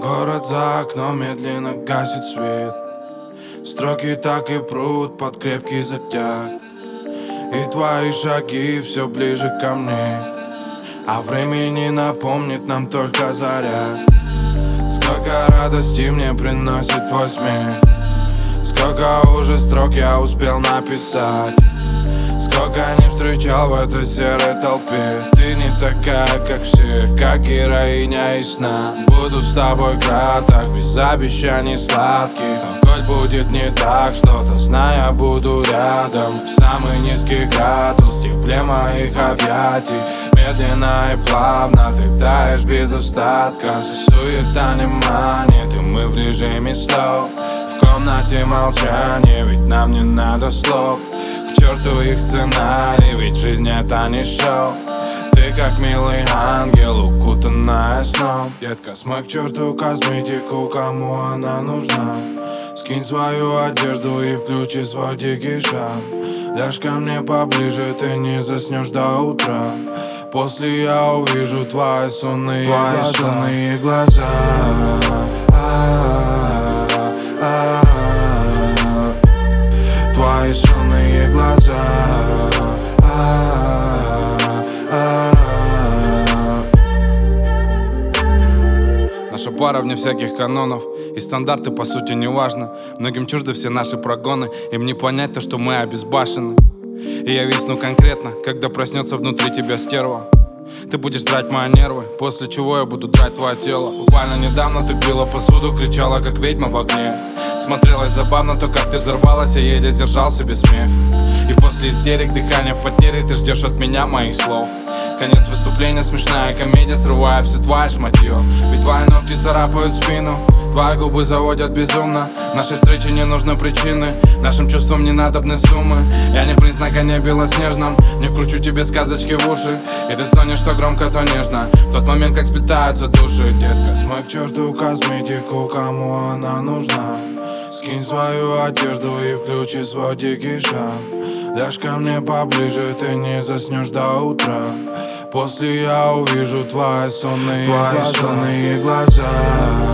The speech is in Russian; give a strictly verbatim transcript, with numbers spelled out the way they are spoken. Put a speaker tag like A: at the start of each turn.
A: Город за окном медленно гасит свет. Строки так и прут под крепкий затяг. И твои шаги все ближе ко мне, а времени напомнит нам только заря. Сколько радости мне приносит твой смех, сколько уже строк я успел написать, сколько не встречал в этой серой толпе. Ты не такая, как все, как героиня из сна. Буду с тобой краток, без обещаний сладких. Но хоть будет не так что-то, знай, я буду рядом. В самый низкий градус, в тепле моих объятий. Медленно и плавно ты таешь без остатка. Суета не манит, и мы в режиме стоп. В комнате молчание, ведь нам не надо слов. К черту их сценарий, ведь жизнь это не шоу. Ты как милый ангел, укутанная сном. Детка, смой к черту косметику, кому она нужна. Скинь свою одежду и включи свой дикий шаг. Ляжь ко мне поближе, ты не заснешь до утра. После я увижу твои сонные твои глаза, сонные глаза. Твои сонные глаза.
B: Наша пара вне всяких канонов, и стандарты по сути не важно. Многим чужды все наши прогоны, им не понять то, что мы обезбашены. И я висну конкретно, когда проснется внутри тебя стерва. Ты будешь драть мои нервы, после чего я буду драть твое тело. Буквально недавно ты пила посуду, кричала как ведьма в огне. Смотрелось забавно то, как ты взорвалась, я еле сдержал себе смех. И после истерик, дыхания в потере, ты ждешь от меня моих слов. Конец выступления, смешная комедия, срывая все твое шматье. Ведь твои ногти царапают спину, твои губы заводят безумно. Нашей встрече не нужны причины, нашим чувствам не надобны суммы. Я не принц на коне белоснежном, не кручу тебе сказочки в уши. И ты стонешь то громко, то нежно, в тот момент, как сплетаются души.
A: Детка, смой к черту косметику, кому она нужна. Скинь свою одежду и включи свой дикий шаг. Ляжь ко мне поближе, ты не заснешь до утра. После я увижу твои сонные твои глаза. сонные глаза.